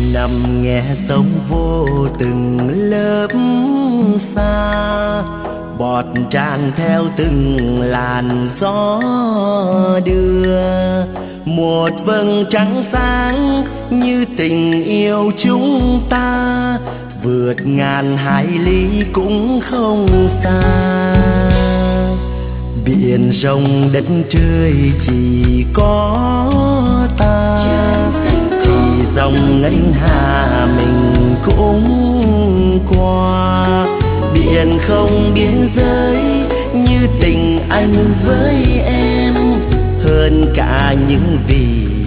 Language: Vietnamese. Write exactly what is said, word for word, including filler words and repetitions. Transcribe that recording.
nằm nghe sông vô từng lớp xa, bọt tràn theo từng làn gió đưa. Một vầng trăng sáng như tình yêu chúng ta, vượt ngàn hải lý cũng không xa. Biển rộng đất trời chỉ có ta, thì dòng ngân hà mình cũng qua. Biển không biên giới như tình anh với em, hơn cả những vì